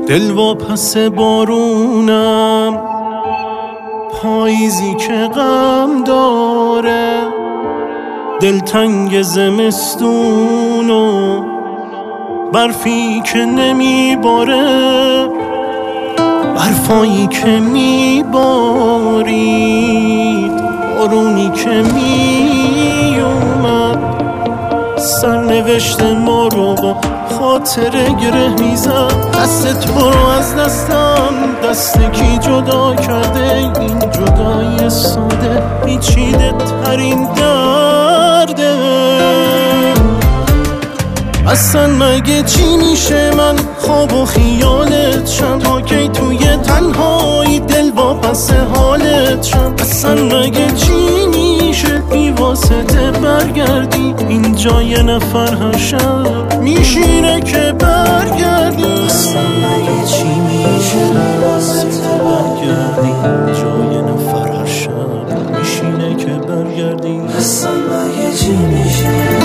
دل واپس بارونم، پاییزی که غم داره، دلتنگ زمستون و برفی که نمیباره، برفایی که میبارید، بارونی که میومد، سرنوشت ما رو با خاطره گره میزد. دست تو رو از دستم، دست کی جدا کرده؟ این جدای ساده پیچیده ترین درده. اصلا مگه چی میشه من خواب و خیالت شم؟ تا کی توی تنهایی دل واپس حالت شم؟ اصلا مگه چی میشه بی واسطه برگردی اینجا یه نفر هر شب میشینه که برگردی؟ اصلا مگه چی میشه بی واسطه برگردی اینجا یه نفر هر شب میشینه که برگردی؟ اصلا مگه چی میشه؟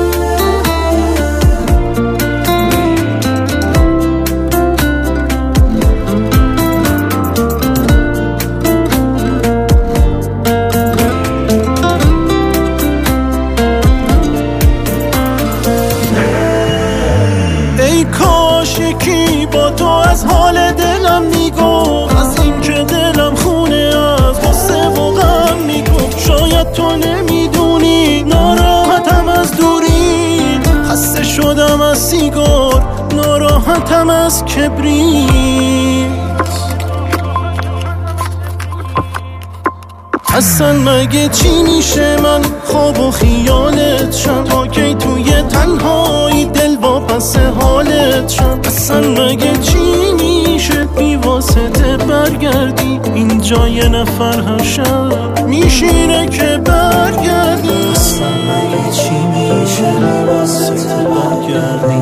کاش یکی با تو از حال دلم میگفت، از این که دلم خونه از غصه و غم میگفت. شاید تو نمیدونی ناراحتم از دوری، خسته شدم از سیگار، ناراحتم از کبریت. اصلا مگه چی میشه من خواب و خیالت شم؟ تا کی توی تنهایی دل واپس حالت شم؟ اصلا مگه چی میشه بی واسطه برگردی اینجا یه نفر هر شب میشینه که برگردی؟ اصلا مگه چی میشه بی واسطه برگردی